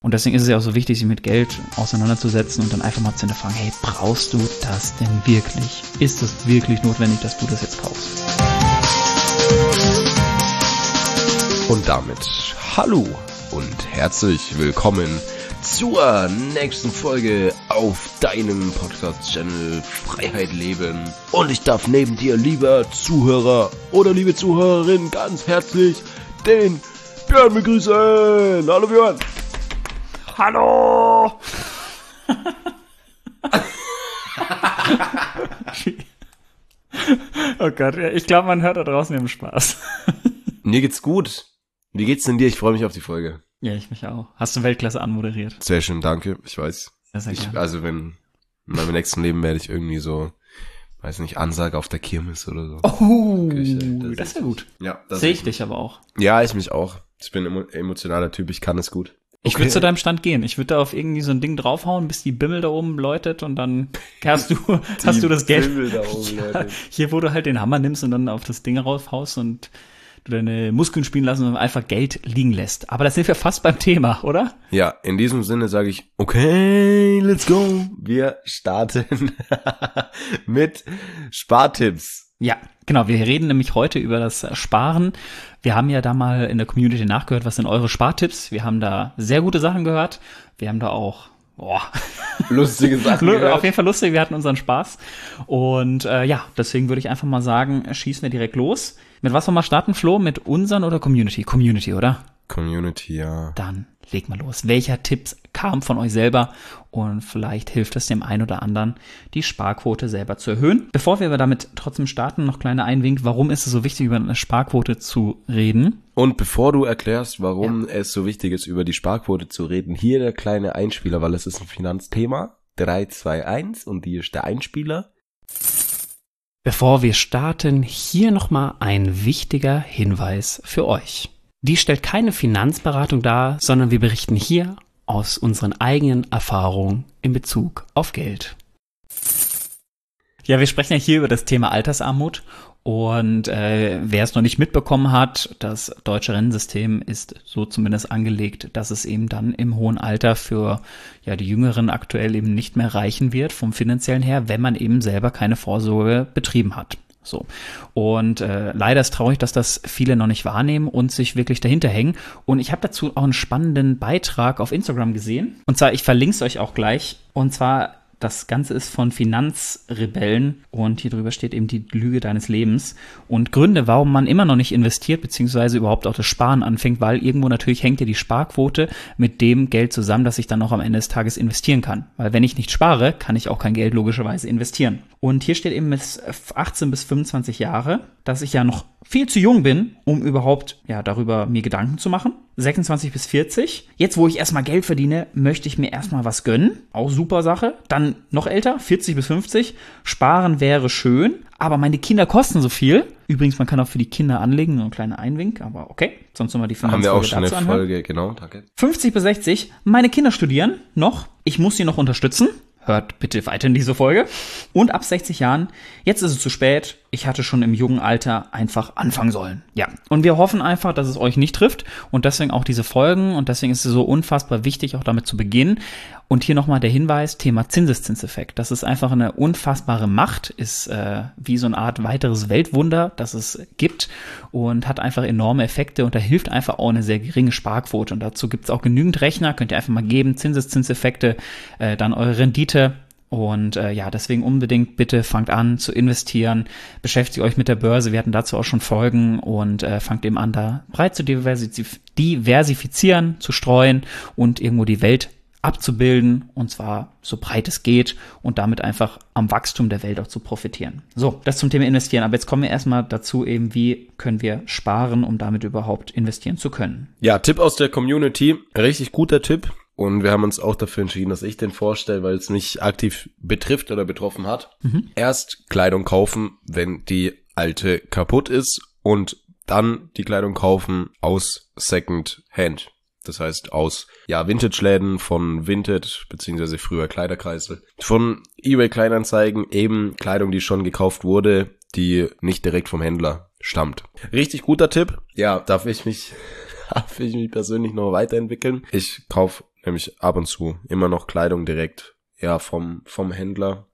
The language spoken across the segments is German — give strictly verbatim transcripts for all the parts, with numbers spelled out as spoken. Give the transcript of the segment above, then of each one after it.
Und deswegen ist es ja auch so wichtig, sich mit Geld auseinanderzusetzen und dann einfach mal zu hinterfragen, hey, brauchst du das denn wirklich? Ist es wirklich notwendig, dass du das jetzt kaufst? Und damit hallo und herzlich willkommen zur nächsten Folge auf deinem Podcast-Channel Freiheit Leben. Und ich darf neben dir, lieber Zuhörer oder liebe Zuhörerin, ganz herzlich den Björn begrüßen. Hallo Björn. Hallo! Oh Gott, ich glaube, man hört da draußen im Spaß. Mir geht's gut. Wie geht's denn dir? Ich freue mich auf die Folge. Ja, ich mich auch. Hast du Weltklasse anmoderiert? Sehr schön, danke. Ich weiß. Sehr, sehr ich, gerne. also wenn in meinem nächsten Leben werde ich irgendwie so, weiß nicht, Ansage auf der Kirmes oder so. Oh, das, das wäre gut. Ja, das sehe ich dich aber auch. Ja, ich mich auch. Ich bin ein emotionaler Typ, ich kann es gut. Ich Okay. würde zu deinem Stand gehen. Ich würde da auf irgendwie so ein Ding draufhauen, bis die Bimmel da oben läutet und dann hast du, hast du das Geld. Bimmel da oben, ja, hier, wo du halt den Hammer nimmst und dann auf das Ding raufhaust und du deine Muskeln spielen lassen und einfach Geld liegen lässt. Aber da sind wir fast beim Thema, oder? Ja, in diesem Sinne sage ich, okay, let's go. Wir starten mit Spartipps. Ja, genau. Wir reden nämlich heute über das Sparen. Wir haben ja da mal in der Community nachgehört, was sind eure Spartipps. Wir haben da sehr gute Sachen gehört. Wir haben da auch boah. lustige Sachen gehört. Auf jeden Fall lustig. Wir hatten unseren Spaß. Und äh, ja, deswegen würde ich einfach mal sagen, schießen wir direkt los. Mit was wollen wir starten, Flo? Mit unseren oder Community? Community, oder? Community, ja. Dann leg mal los. Welcher Tipp kam von euch selber? Und vielleicht hilft es dem einen oder anderen, die Sparquote selber zu erhöhen. Bevor wir aber damit trotzdem starten, noch kleiner Einwink. Warum ist es so wichtig, über eine Sparquote zu reden? Und bevor du erklärst, warum ja. es so wichtig ist, über die Sparquote zu reden, hier der kleine Einspieler, weil es ist ein Finanzthema. drei, zwei, eins und hier ist der Einspieler. Bevor wir starten, hier nochmal ein wichtiger Hinweis für euch. Die stellt keine Finanzberatung dar, sondern wir berichten hier aus unseren eigenen Erfahrungen in Bezug auf Geld. Ja, wir sprechen ja hier über das Thema Altersarmut und äh, wer es noch nicht mitbekommen hat, das deutsche Rentensystem ist so zumindest angelegt, dass es eben dann im hohen Alter für ja die Jüngeren aktuell eben nicht mehr reichen wird vom finanziellen her, wenn man eben selber keine Vorsorge betrieben hat. So. Und äh, leider ist traurig, dass das viele noch nicht wahrnehmen und sich wirklich dahinter hängen. Und ich habe dazu auch einen spannenden Beitrag auf Instagram gesehen. Und zwar, ich verlinke es euch auch gleich. Und zwar, das Ganze ist von Finanzrebellen und hier drüber steht eben die Lüge deines Lebens und Gründe, warum man immer noch nicht investiert, beziehungsweise überhaupt auch das Sparen anfängt, weil irgendwo natürlich hängt ja die Sparquote mit dem Geld zusammen, dass ich dann auch am Ende des Tages investieren kann. Weil wenn ich nicht spare, kann ich auch kein Geld logischerweise investieren. Und hier steht eben bis achtzehn bis fünfundzwanzig Jahre, dass ich ja noch viel zu jung bin, um überhaupt ja darüber mir Gedanken zu machen. sechsundzwanzig bis vierzig. Jetzt, wo ich erstmal Geld verdiene, möchte ich mir erstmal was gönnen. Auch super Sache. Dann noch älter, vierzig bis fünfzig. Sparen wäre schön, aber meine Kinder kosten so viel. Übrigens, man kann auch für die Kinder anlegen, so ein kleiner Einwink, aber okay. Sonst nochmal die Finanzfolge Haben wir auch schon eine anhören. Folge, genau, danke. fünfzig bis sechzig. Meine Kinder studieren noch. Ich muss sie noch unterstützen. Hört bitte weiter in diese Folge. Und ab sechzig Jahren, jetzt ist es zu spät. Ich hatte schon im jungen Alter einfach anfangen sollen. Ja, und wir hoffen einfach, dass es euch nicht trifft. Und deswegen auch diese Folgen. Und deswegen ist es so unfassbar wichtig, auch damit zu beginnen. Und hier nochmal der Hinweis, Thema Zinseszinseffekt. Das ist einfach eine unfassbare Macht, ist äh, wie so eine Art weiteres Weltwunder, das es gibt und hat einfach enorme Effekte und da hilft einfach auch eine sehr geringe Sparquote. Und dazu gibt es auch genügend Rechner, könnt ihr einfach mal geben, Zinseszinseffekte, äh, dann eure Rendite. Und äh, ja, deswegen unbedingt bitte fangt an zu investieren, beschäftigt euch mit der Börse, wir hatten dazu auch schon Folgen und äh, fangt eben an, da breit zu diversif- diversifizieren, zu streuen und irgendwo die Welt abzubilden und zwar so breit es geht und damit einfach am Wachstum der Welt auch zu profitieren. So, das zum Thema investieren. Aber jetzt kommen wir erstmal dazu eben, wie können wir sparen, um damit überhaupt investieren zu können. Ja, Tipp aus der Community, richtig guter Tipp. Und wir haben uns auch dafür entschieden, dass ich den vorstelle, weil es mich aktiv betrifft oder betroffen hat. Mhm. Erst Kleidung kaufen, wenn die alte kaputt ist und dann die Kleidung kaufen aus Second Hand. Das heißt aus ja Vintage-Läden von Vinted, beziehungsweise früher Kleiderkreisel. Von eBay Kleinanzeigen eben Kleidung, die schon gekauft wurde, die nicht direkt vom Händler stammt. Richtig guter Tipp. Ja, darf ich mich, darf ich mich persönlich noch weiterentwickeln. Ich kaufe nämlich ab und zu immer noch Kleidung direkt ja vom vom Händler.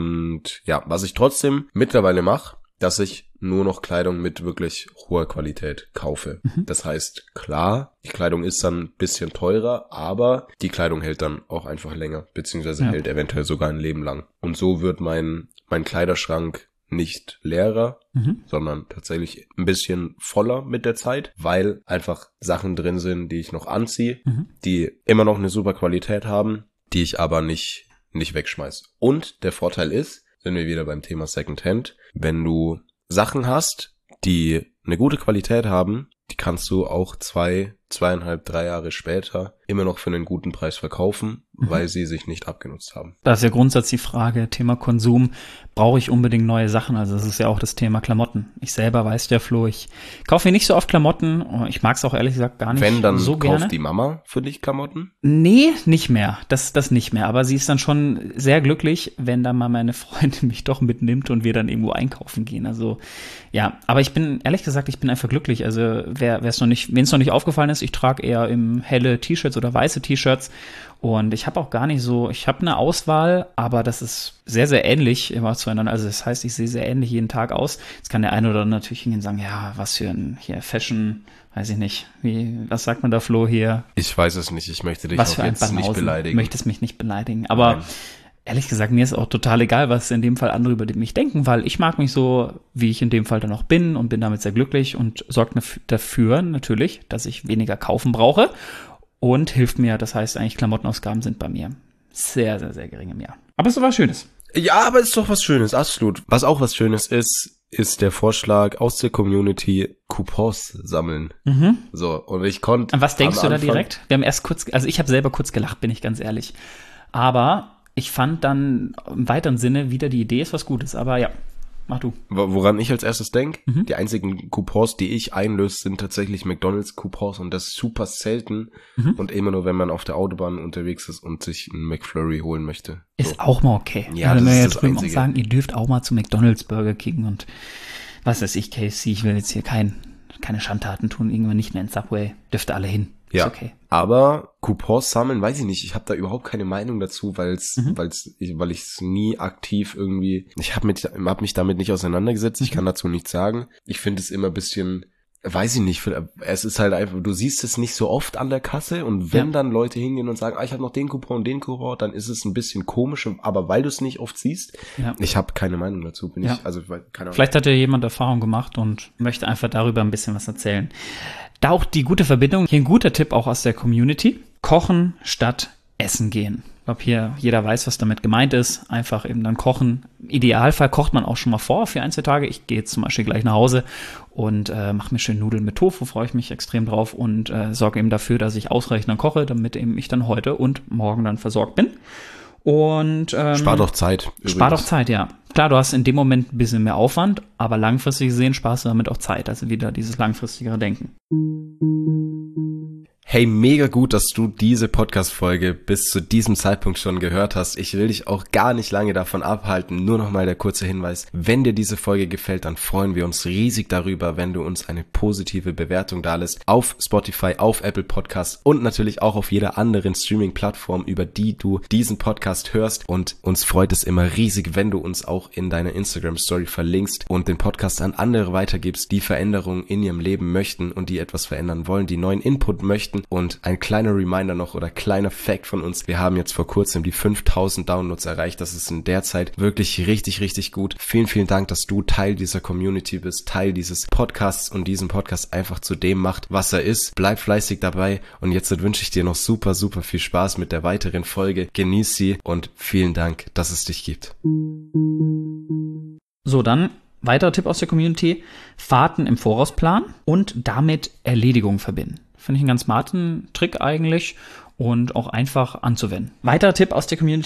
Und ja, was ich trotzdem mittlerweile mache, dass ich nur noch Kleidung mit wirklich hoher Qualität kaufe. Mhm. Das heißt, klar, die Kleidung ist dann ein bisschen teurer, aber die Kleidung hält dann auch einfach länger, beziehungsweise ja. hält eventuell sogar ein Leben lang. Und so wird mein mein Kleiderschrank nicht leerer, mhm. sondern tatsächlich ein bisschen voller mit der Zeit, weil einfach Sachen drin sind, die ich noch anziehe, mhm. die immer noch eine super Qualität haben, die ich aber nicht nicht wegschmeiß. Und der Vorteil ist, sind wir wieder beim Thema Secondhand, wenn du Sachen hast, die eine gute Qualität haben, die kannst du auch zwei, zweieinhalb, drei Jahre später immer noch für einen guten Preis verkaufen, mhm. weil sie sich nicht abgenutzt haben. Da ist ja grundsätzlich die Frage, Thema Konsum, brauche ich unbedingt neue Sachen? Also das ist ja auch das Thema Klamotten. Ich selber weiß der Flo, ich kaufe mir nicht so oft Klamotten. Ich mag es auch ehrlich gesagt gar nicht Wenn, dann so gerne. Kauft die Mama für dich Klamotten? Nee, nicht mehr. Das, das nicht mehr. Aber sie ist dann schon sehr glücklich, wenn dann mal meine Freundin mich doch mitnimmt und wir dann irgendwo einkaufen gehen. Also ja, aber ich bin, ehrlich gesagt, ich bin einfach glücklich. Also wer es noch nicht, wen es noch nicht aufgefallen ist, ich trage eher im helle T-Shirts oder weiße T-Shirts. Und ich habe auch gar nicht so, ich habe eine Auswahl, aber das ist sehr, sehr ähnlich immer zueinander. Also das heißt, ich sehe sehr ähnlich jeden Tag aus. Jetzt kann der eine oder andere natürlich hingehen und sagen, ja, was für ein hier Fashion, weiß ich nicht. Wie, was sagt man da, Flo, hier? Ich weiß es nicht, ich möchte dich was auch für ein jetzt Banausen. nicht beleidigen. Möchtest mich nicht beleidigen, aber Nein. Ehrlich gesagt, mir ist auch total egal, was in dem Fall andere über mich denken, weil ich mag mich so, wie ich in dem Fall dann auch bin und bin damit sehr glücklich und sorgt dafür natürlich, dass ich weniger kaufen brauche. Und hilft mir, das heißt eigentlich Klamottenausgaben sind bei mir sehr, sehr, sehr gering im Jahr. Aber es ist doch was Schönes. Ja, aber es ist doch was Schönes, absolut. Was auch was Schönes ist, ist der Vorschlag aus der Community, Coupons sammeln. Mhm. So, und ich konnte... Was denkst du da direkt? Wir haben erst kurz, also ich habe selber kurz gelacht, bin ich ganz ehrlich. Aber ich fand dann im weiteren Sinne wieder, die Idee ist was Gutes, aber ja. Mach du. Woran ich als erstes denke, mhm. die einzigen Coupons, die ich einlöse, sind tatsächlich McDonald's-Coupons und das super selten mhm. und immer nur, wenn man auf der Autobahn unterwegs ist und sich einen McFlurry holen möchte. Ist so. Auch mal okay. Ja, das wir ist ja das drüben Einzige. Auch sagen, ihr dürft auch mal zu McDonald's, Burger King und was weiß ich, K F C. Ich will jetzt hier kein, keine Schandtaten tun, irgendwann nicht mehr in Subway. Dürfte alle hin. Ja, ist okay. Aber Coupons sammeln, weiß ich nicht. Ich habe da überhaupt keine Meinung dazu, weil's, mhm. weil's, weil ich es nie aktiv irgendwie. Ich habe mich, hab mich damit nicht auseinandergesetzt. Ich kann dazu nichts sagen. Ich finde es immer ein bisschen, weiß ich nicht. Es ist halt einfach, du siehst es nicht so oft an der Kasse und wenn ja. dann Leute hingehen und sagen, ah, ich habe noch den Coupon und den Coupon, dann ist es ein bisschen komisch. Aber weil du es nicht oft siehst, ja. ich habe keine Meinung dazu. Bin ja. ich, also keine Ahnung. Vielleicht hat ja jemand Erfahrung gemacht und möchte einfach darüber ein bisschen was erzählen. Da auch die gute Verbindung, hier ein guter Tipp auch aus der Community, kochen statt essen gehen. Ich glaube, hier jeder weiß, was damit gemeint ist, einfach eben dann kochen. Im Idealfall kocht man auch schon mal vor für ein, zwei Tage. Ich gehe jetzt zum Beispiel gleich nach Hause und äh, mache mir schön Nudeln mit Tofu, freue ich mich extrem drauf und äh, sorge eben dafür, dass ich ausreichend dann koche, damit eben ich dann heute und morgen dann versorgt bin. Und ähm, spart auch Zeit. Übrigens. Spart auch Zeit, ja. Klar, du hast in dem Moment ein bisschen mehr Aufwand, aber langfristig gesehen sparst du damit auch Zeit. Also wieder dieses langfristigere Denken. Hey, mega gut, dass du diese Podcast-Folge bis zu diesem Zeitpunkt schon gehört hast. Ich will dich auch gar nicht lange davon abhalten. Nur nochmal der kurze Hinweis. Wenn dir diese Folge gefällt, dann freuen wir uns riesig darüber, wenn du uns eine positive Bewertung dalässt auf Spotify, auf Apple Podcasts und natürlich auch auf jeder anderen Streaming-Plattform, über die du diesen Podcast hörst. Und uns freut es immer riesig, wenn du uns auch in deiner Instagram-Story verlinkst und den Podcast an andere weitergibst, die Veränderungen in ihrem Leben möchten und die etwas verändern wollen, die neuen Input möchten. Und ein kleiner Reminder noch oder kleiner Fact von uns. Wir haben jetzt vor kurzem die fünftausend Downloads erreicht. Das ist in der Zeit wirklich richtig, richtig gut. Vielen, vielen Dank, dass du Teil dieser Community bist, Teil dieses Podcasts und diesen Podcast einfach zu dem macht, was er ist. Bleib fleißig dabei und jetzt wünsche ich dir noch super, super viel Spaß mit der weiteren Folge. Genieß sie und vielen Dank, dass es dich gibt. So, dann weiterer Tipp aus der Community. Fahrten im Voraus planen und damit Erledigungen verbinden. Finde ich einen ganz smarten Trick eigentlich und auch einfach anzuwenden. Weiterer Tipp aus der Community,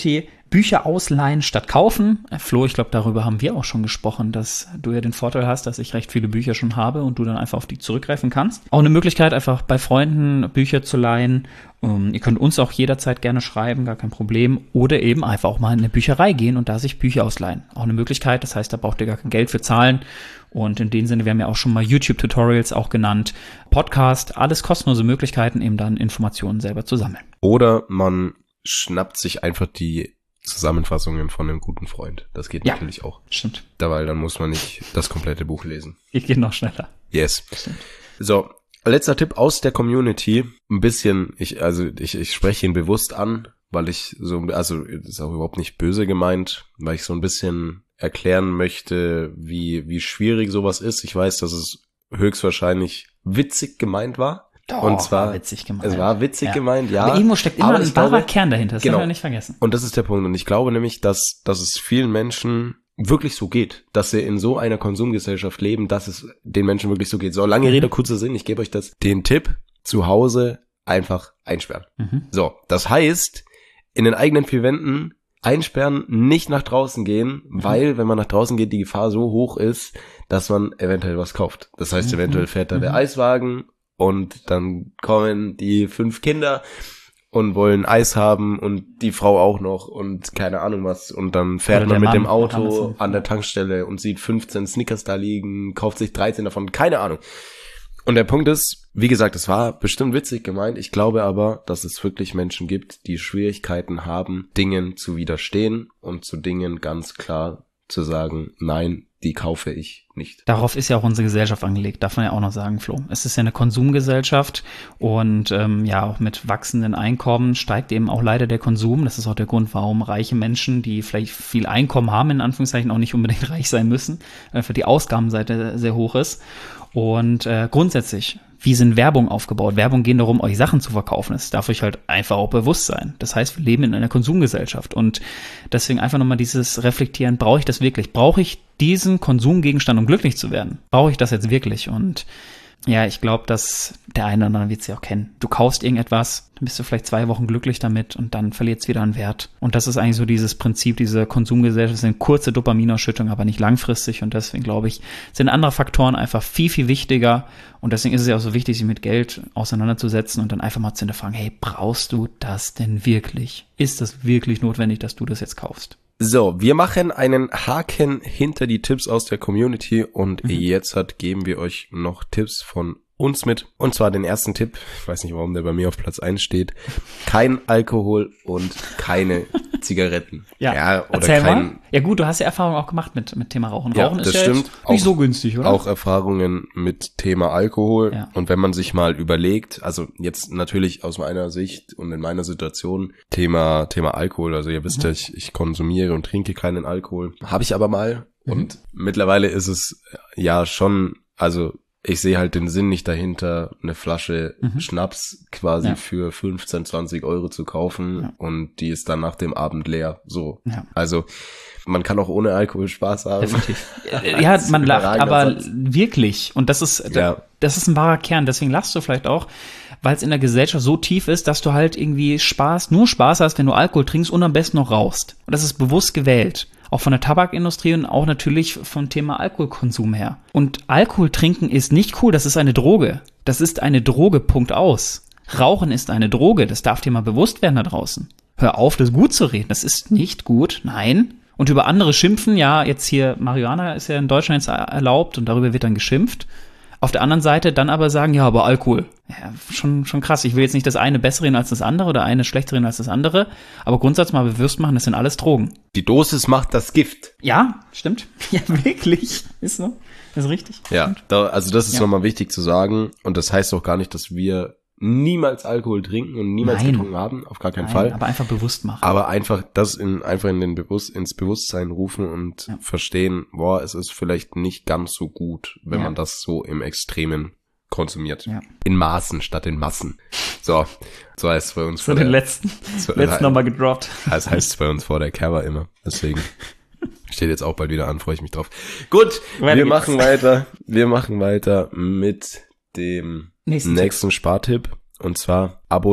Bücher ausleihen statt kaufen. Flo, ich glaube, darüber haben wir auch schon gesprochen, dass du ja den Vorteil hast, dass ich recht viele Bücher schon habe und du dann einfach auf die zurückgreifen kannst. Auch eine Möglichkeit, einfach bei Freunden Bücher zu leihen. Um, ihr könnt uns auch jederzeit gerne schreiben, gar kein Problem. Oder eben einfach auch mal in eine Bücherei gehen und da sich Bücher ausleihen. Auch eine Möglichkeit, das heißt, da braucht ihr gar kein Geld für zahlen. Und in dem Sinne, wir haben ja auch schon mal YouTube-Tutorials auch genannt, Podcast, alles kostenlose Möglichkeiten, eben dann Informationen selber zu sammeln. Oder man schnappt sich einfach die Zusammenfassungen von einem guten Freund. Das geht ja, natürlich auch. Stimmt. Dabei dann muss man nicht das komplette Buch lesen. Ich gehe noch schneller. Yes. Stimmt. So, letzter Tipp aus der Community. Ein bisschen, ich also ich, ich spreche ihn bewusst an, weil ich so, also das ist auch überhaupt nicht böse gemeint, weil ich so ein bisschen erklären möchte, wie wie schwierig sowas ist. Ich weiß, dass es höchstwahrscheinlich witzig gemeint war. Doch, und zwar, war witzig gemeint. Es war witzig ja. gemeint, ja. Aber irgendwo steckt immer ein wahrer Kern dahinter, das genau. darf man nicht vergessen. Und das ist der Punkt. Und ich glaube nämlich, dass, dass es vielen Menschen wirklich so geht, dass sie in so einer Konsumgesellschaft leben, dass es den Menschen wirklich so geht. So, lange Rede, kurzer Sinn, ich gebe euch das, den Tipp, zu Hause einfach einsperren. Mhm. So, das heißt, in den eigenen vier Wänden einsperren, nicht nach draußen gehen, mhm. weil, wenn man nach draußen geht, die Gefahr so hoch ist, dass man eventuell was kauft. Das heißt, eventuell fährt da mhm. der Eiswagen und dann kommen die fünf Kinder und wollen Eis haben und die Frau auch noch und keine Ahnung was. Und dann fährt man mit Mann, dem Auto an der Tankstelle und sieht fünfzehn Snickers da liegen, kauft sich dreizehn davon, keine Ahnung. Und der Punkt ist, wie gesagt, es war bestimmt witzig gemeint. Ich glaube aber, dass es wirklich Menschen gibt, die Schwierigkeiten haben, Dingen zu widerstehen und zu Dingen ganz klar zu sagen, nein, die kaufe ich nicht. Darauf ist ja auch unsere Gesellschaft angelegt, darf man ja auch noch sagen, Flo. Es ist ja eine Konsumgesellschaft und ähm, ja, auch mit wachsenden Einkommen steigt eben auch leider der Konsum. Das ist auch der Grund, warum reiche Menschen, die vielleicht viel Einkommen haben, in Anführungszeichen auch nicht unbedingt reich sein müssen, weil für die Ausgabenseite sehr hoch ist. Und äh, grundsätzlich, wie sind Werbung aufgebaut? Werbung geht darum, euch Sachen zu verkaufen. Das darf euch halt einfach auch bewusst sein. Das heißt, wir leben in einer Konsumgesellschaft und deswegen einfach nochmal dieses Reflektieren, brauche ich das wirklich? Brauche ich diesen Konsumgegenstand, um glücklich zu werden? Brauche ich das jetzt wirklich? Und ja, ich glaube, dass der eine oder andere wird es ja auch kennen. Du kaufst irgendetwas, dann bist du vielleicht zwei Wochen glücklich damit und dann verliert es wieder an Wert. Und das ist eigentlich so dieses Prinzip, diese Konsumgesellschaft, das sind kurze Dopaminausschüttungen, aber nicht langfristig. Und deswegen glaube ich, sind andere Faktoren einfach viel, viel wichtiger. Und deswegen ist es ja auch so wichtig, sich mit Geld auseinanderzusetzen und dann einfach mal zu hinterfragen, hey, brauchst du das denn wirklich? Ist das wirklich notwendig, dass du das jetzt kaufst? So, wir machen einen Haken hinter die Tipps aus der Community und mhm. jetzt hat, geben wir euch noch Tipps von uns mit. Und zwar den ersten Tipp, ich weiß nicht, warum der bei mir auf Platz eins steht, kein Alkohol und keine Zigaretten. Ja, ja oder erzähl kein, mal. Ja gut, du hast ja Erfahrung auch gemacht mit mit Thema Rauchen. Ja, Rauchen das ist ja stimmt. Jetzt nicht auch, so günstig, oder? Auch Erfahrungen mit Thema Alkohol. Ja. Und wenn man sich mal überlegt, also jetzt natürlich aus meiner Sicht und in meiner Situation, Thema Thema Alkohol, also ihr wisst mhm. ja, ich, ich konsumiere und trinke keinen Alkohol. Habe ich aber mal. Mhm. Und mittlerweile ist es ja schon, also ich sehe halt den Sinn nicht dahinter, eine Flasche mhm. Schnaps quasi ja. für fünfzehn, zwanzig Euro zu kaufen ja. und die ist dann nach dem Abend leer. So. Ja. Also man kann auch ohne Alkohol Spaß haben. Definitiv. Ja, man lacht, aber Satz. Wirklich. Und das ist, ja. das ist ein wahrer Kern. Deswegen lachst du vielleicht auch, weil es in der Gesellschaft so tief ist, dass du halt irgendwie Spaß, nur Spaß hast, wenn du Alkohol trinkst und am besten noch rauchst. Und das ist bewusst gewählt. Auch von der Tabakindustrie und auch natürlich vom Thema Alkoholkonsum her. Und Alkohol trinken ist nicht cool, das ist eine Droge. Das ist eine Droge, Punkt aus. Rauchen ist eine Droge, das darf dir mal bewusst werden da draußen. Hör auf, das gut zu reden, das ist nicht gut, nein. Und über andere schimpfen, ja, jetzt hier Marihuana ist ja in Deutschland jetzt erlaubt und darüber wird dann geschimpft. Auf der anderen Seite dann aber sagen, ja, aber Alkohol. Ja, schon, schon krass. Ich will jetzt nicht das eine besser reden als das andere oder eine schlechter reden als das andere, aber grundsätzlich mal bewusst machen, das sind alles Drogen. Die Dosis macht das Gift. Ja, stimmt. Ja, wirklich. Ist so. Ist richtig. Ja, da, also das ist ja. nochmal wichtig zu sagen und das heißt auch gar nicht, dass wir niemals Alkohol trinken und niemals Nein. getrunken haben, auf gar keinen Nein, Fall. Aber einfach bewusst machen. Aber einfach das in einfach in den Bewusst ins Bewusstsein rufen und ja. verstehen, boah, es ist vielleicht nicht ganz so gut, wenn ja. man das so im Extremen konsumiert. Ja. In Maßen statt in Massen. So, so heißt es bei uns. So den der, letzten, so, letzten nochmal gedroppt. Das heißt es bei uns vor der Cover immer. Deswegen steht jetzt auch bald wieder an, freue ich mich drauf. Gut, weiter wir geht's. machen weiter. Wir machen weiter mit dem nächsten, nächsten Spartipp. Und zwar Abos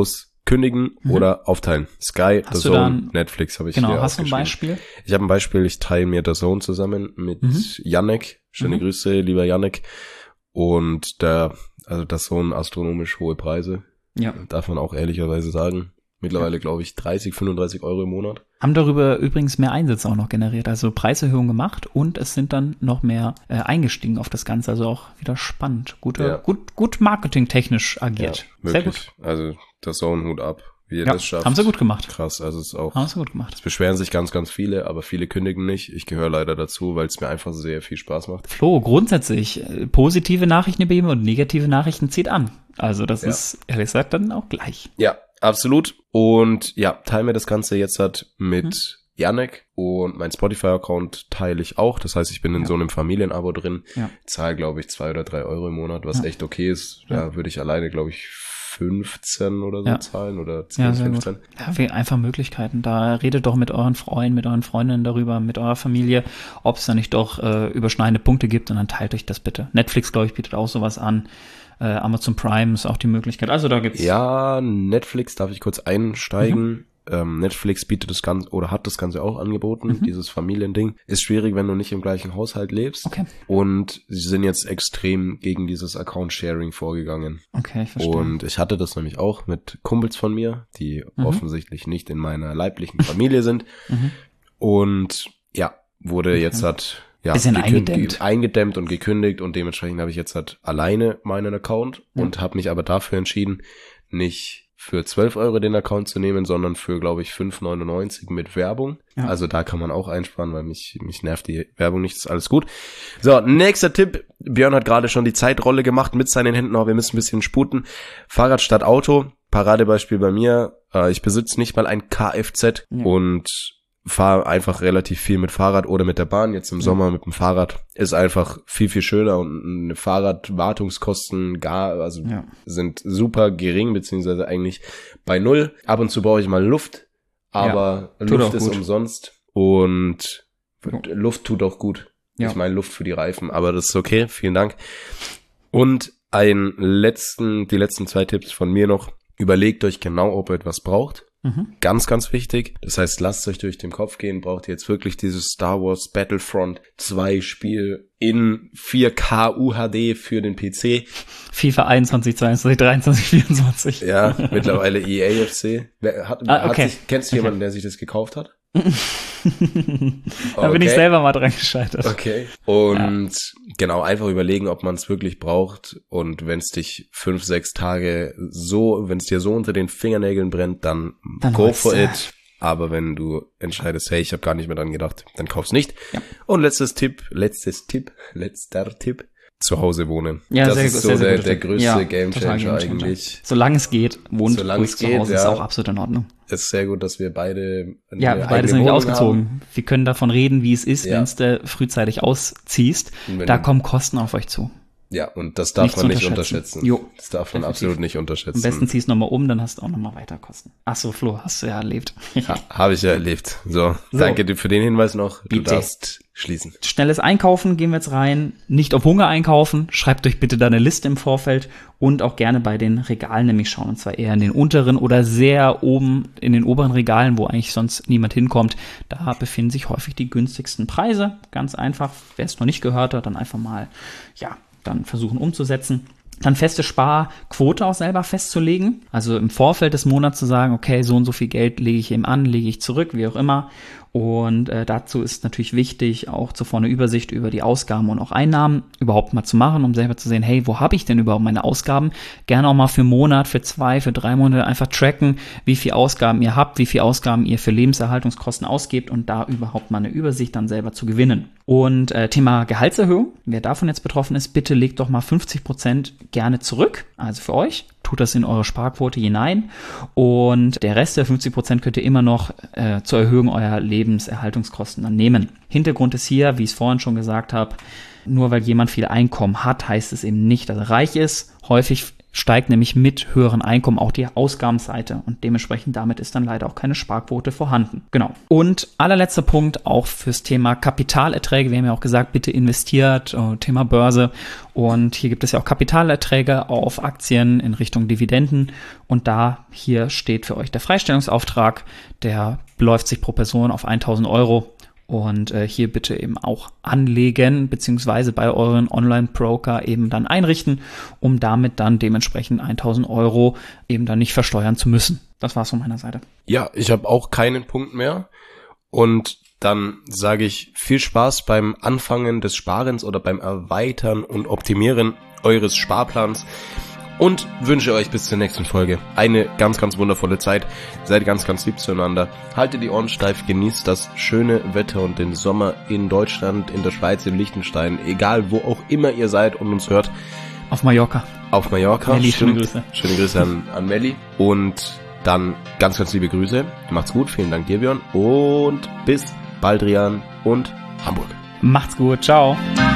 kündigen mhm. oder aufteilen. Sky, hast The Zone, dann, Netflix habe ich genau, hier hast du ein Beispiel? Ich habe ein Beispiel, ich teile mir The Zone zusammen mit mhm. Yannick. Schöne mhm. Grüße, lieber Yannick. Und der, also The Zone astronomisch hohe Preise. Ja. Darf man auch ehrlicherweise sagen. Mittlerweile, ja. glaube ich, dreißig, fünfunddreißig Euro im Monat. Haben darüber übrigens mehr Einsätze auch noch generiert, also Preiserhöhung gemacht und es sind dann noch mehr äh, eingestiegen auf das Ganze, also auch wieder spannend. Gute, ja. Gut, gut marketingtechnisch agiert. Ja, sehr wirklich. gut. Also The Zone, Hut ab, wie ihr ja, das schafft. Haben sie gut gemacht. Krass, also es ist auch. Haben sie gut gemacht. Es beschweren sich ganz, ganz viele, aber viele kündigen nicht. Ich gehöre leider dazu, weil es mir einfach sehr viel Spaß macht. Flo, grundsätzlich äh, positive Nachrichten übergeben und negative Nachrichten zieht an. Also das ja. ist ehrlich gesagt dann auch gleich. Ja. Absolut. Und ja, teile mir das Ganze jetzt halt mit hm. Yannick und mein Spotify-Account teile ich auch. Das heißt, ich bin in ja. so einem Familienabo drin. Ja. Zahle, glaube ich, zwei oder drei Euro im Monat, was ja. echt okay ist. Da ja. würde ich alleine, glaube ich, fünfzehn oder so ja. zahlen oder zehn, ja, fünfzehn. Gut. Ja, wir einfach Möglichkeiten. Da redet doch mit euren Freunden, mit euren Freundinnen darüber, mit eurer Familie, ob es da nicht doch äh, überschneidende Punkte gibt und dann teilt euch das bitte. Netflix, glaube ich, bietet auch sowas an. Äh, Amazon Prime ist auch die Möglichkeit. Also da gibt's. Ja, Netflix, darf ich kurz einsteigen? Mhm. Ähm, Netflix bietet das Ganze oder hat das Ganze auch angeboten, mhm. dieses Familiending. Ist schwierig, wenn du nicht im gleichen Haushalt lebst. Okay. Und sie sind jetzt extrem gegen dieses Account-Sharing vorgegangen. Okay, ich verstehe. Und ich hatte das nämlich auch mit Kumpels von mir, die mhm. offensichtlich nicht in meiner leiblichen Familie sind. Mhm. Und ja, wurde okay. jetzt hat ja, bisschen eingedämmt. eingedämmt und gekündigt und dementsprechend habe ich jetzt halt alleine meinen Account ja. und habe mich aber dafür entschieden, nicht für zwölf Euro den Account zu nehmen, sondern für, glaube ich, fünf neunundneunzig mit Werbung. Ja. Also da kann man auch einsparen, weil mich mich nervt die Werbung nicht, ist alles gut. So, nächster Tipp. Björn hat gerade schon die Zeitrolle gemacht mit seinen Händen, aber wir müssen ein bisschen sputen. Fahrrad statt Auto, Paradebeispiel bei mir. Äh, ich besitze nicht mal ein Kfz ja. und fahre einfach relativ viel mit Fahrrad oder mit der Bahn. Jetzt im Sommer mit dem Fahrrad ist einfach viel, viel schöner und eine Fahrradwartungskosten gar, also ja. sind super gering, beziehungsweise eigentlich bei null. Ab und zu brauche ich mal Luft, aber ja, Luft ist umsonst und ja. Luft tut auch gut. Ja. Ich meine Luft für die Reifen, aber das ist okay. Vielen Dank. Und ein letzten, die letzten zwei Tipps von mir noch. Überlegt euch genau, ob ihr etwas braucht. Mhm. Ganz, ganz wichtig. Das heißt, lasst euch durch den Kopf gehen. Braucht ihr jetzt wirklich dieses Star Wars Battlefront zwei Spiel in vier K U H D für den P C? FIFA einundzwanzig, zweiundzwanzig, dreiundzwanzig, vierundzwanzig. Ja, mittlerweile E A F C. Hat, ah, okay. hat sich, kennst du okay. jemanden, der sich das gekauft hat? Da okay. bin ich selber mal dran gescheitert. Okay. Und ja. genau, einfach überlegen, ob man es wirklich braucht. Und wenn es dich fünf, sechs Tage so, wenn es dir so unter den Fingernägeln brennt, dann, dann go for it. Aber wenn du entscheidest, hey, ich habe gar nicht mehr dran gedacht, dann kauf's nicht. Ja. Und letztes Tipp, letztes Tipp, letzter Tipp. Zu Hause wohnen. Ja, das sehr, ist sehr, so sehr der, der größte ja, Gamechanger Game eigentlich. Solange es geht, wohnt Solange ruhig es zu geht, Hause, ja. ist auch absolut in Ordnung. Es ist sehr gut, dass wir beide Ja, wir beide sind nicht ausgezogen. Haben. Wir können davon reden, wie es ist, ja. wenn du frühzeitig ausziehst. Da kommen Kosten auf euch zu. Ja, und das darf nicht man nicht unterschätzen. Jo. Das darf man Definitiv. absolut nicht unterschätzen. Am besten ziehst du nochmal um, dann hast du auch nochmal weiter Kosten. Ach so, Flo, hast du ja erlebt. Ja, habe ich ja erlebt. So, so, danke dir für den Hinweis noch. Du bitte. darfst schließen. Schnelles Einkaufen, gehen wir jetzt rein. Nicht auf Hunger einkaufen. Schreibt euch bitte da eine Liste im Vorfeld und auch gerne bei den Regalen nämlich schauen. Und zwar eher in den unteren oder sehr oben in den oberen Regalen, wo eigentlich sonst niemand hinkommt. Da befinden sich häufig die günstigsten Preise. Ganz einfach. Wer es noch nicht gehört hat, dann einfach mal, ja, dann versuchen umzusetzen. Dann feste Sparquote auch selber festzulegen. Also im Vorfeld des Monats zu sagen, okay, so und so viel Geld lege ich eben an, lege ich zurück, wie auch immer. Und äh, dazu ist natürlich wichtig, auch zuvor eine Übersicht über die Ausgaben und auch Einnahmen überhaupt mal zu machen, um selber zu sehen, hey, wo habe ich denn überhaupt meine Ausgaben? Gerne auch mal für einen Monat, für zwei, für drei Monate einfach tracken, wie viel Ausgaben ihr habt, wie viel Ausgaben ihr für Lebenserhaltungskosten ausgebt und da überhaupt mal eine Übersicht dann selber zu gewinnen. Und äh, Thema Gehaltserhöhung, wer davon jetzt betroffen ist, bitte legt doch mal fünfzig Prozent gerne zurück, also für euch. Tut das in eure Sparquote hinein und der Rest der fünfzig Prozent könnt ihr immer noch äh, zur Erhöhung eurer Lebenserhaltungskosten dann nehmen. Hintergrund ist hier, wie ich es vorhin schon gesagt habe, nur weil jemand viel Einkommen hat, heißt es eben nicht, dass er reich ist. Häufig steigt nämlich mit höheren Einkommen auch die Ausgabenseite und dementsprechend damit ist dann leider auch keine Sparquote vorhanden. Genau. Und allerletzter Punkt auch fürs Thema Kapitalerträge. Wir haben ja auch gesagt, bitte investiert, Thema Börse. Und hier gibt es ja auch Kapitalerträge auf Aktien in Richtung Dividenden. Und da hier steht für euch der Freistellungsauftrag. Der beläuft sich pro Person auf tausend Euro. Und äh, hier bitte eben auch anlegen, beziehungsweise bei euren Online-Broker eben dann einrichten, um damit dann dementsprechend tausend Euro eben dann nicht versteuern zu müssen. Das war's von meiner Seite. Ja, ich habe auch keinen Punkt mehr. Und dann sage ich viel Spaß beim Anfangen des Sparens oder beim Erweitern und Optimieren eures Sparplans. Und wünsche euch bis zur nächsten Folge eine ganz, ganz wundervolle Zeit. Seid ganz, ganz lieb zueinander. Haltet die Ohren steif, genießt das schöne Wetter und den Sommer in Deutschland, in der Schweiz, in Liechtenstein, egal wo auch immer ihr seid und uns hört. Auf Mallorca. Auf Mallorca. Melli, schöne Grüße. Schöne Grüße an, an Melli. Und dann ganz, ganz liebe Grüße. Macht's gut. Vielen Dank dir, Björn. Und bis Baldrian und Hamburg. Macht's gut. Ciao.